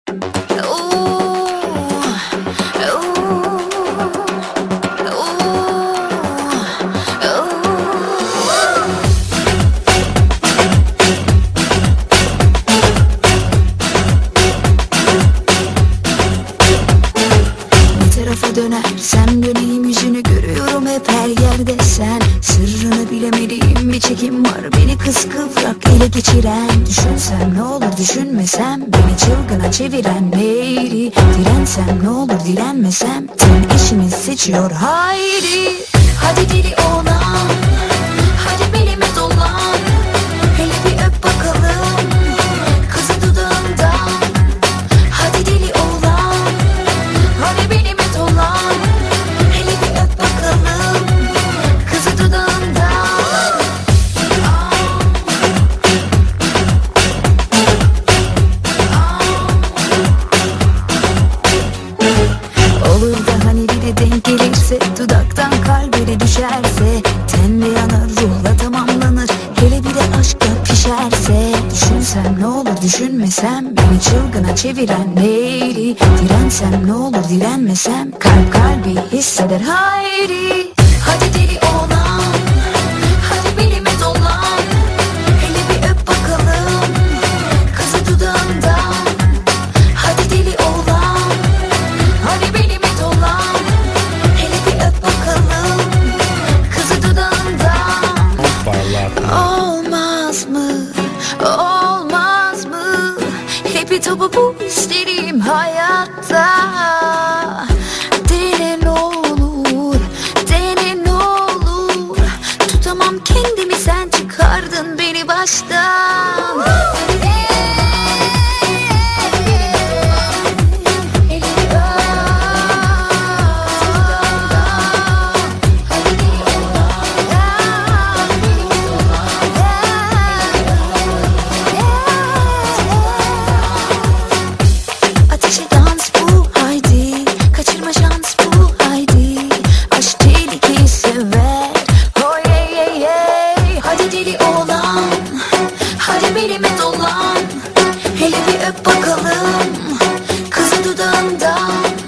Dönersem döneyim yüzünü görüyorum hep her yerde sen. Sırrını bilemediğim bir çekim var beni kıskıvrak ele geçiren. Düşünsem ne olur düşünmesem beni çılgına çeviren neydi? Dirensem ne olur direnmesem ten eşini seçiyor haydi. Hadi deli olan, hadi belime dolan, hele bir öp bakalım kızı dudağından. Hadi deli olan, hadi belime dolan, hele bir öp bakalım kızı dudağından. Olur da hani bir de denk gelirse, dudaktan kalbine düşerse, tenle yanar ruhla tamamlanır, hele bir de aşkla pişerse. Düşünsem ne olur düşünmesem beni çılgına çeviren neydi? Dirensem ne olur direnmesem kalp kalbi hisseder haydi. Hadi deli olan, hadi belime dolan, hele bir öp bakalım kızı dudağından. Hadi deli olan, hadi belime dolan, hele bir öp bakalım kızı dudağından. Olmaz mı, olmaz mı? Hepi topu bu isterim hayatta. Dene ne olur, dene ne olur. Tutamam kendimi, sen çıkardın beni baştan. Ateşe dans bu haydi, kaçırma şans bu haydi. Aşk tehlikeyi sever, oh yeah yeah yeah. Hadi deli olan, hadi belime dolan, hele bir öp bakalım kızı dudağından.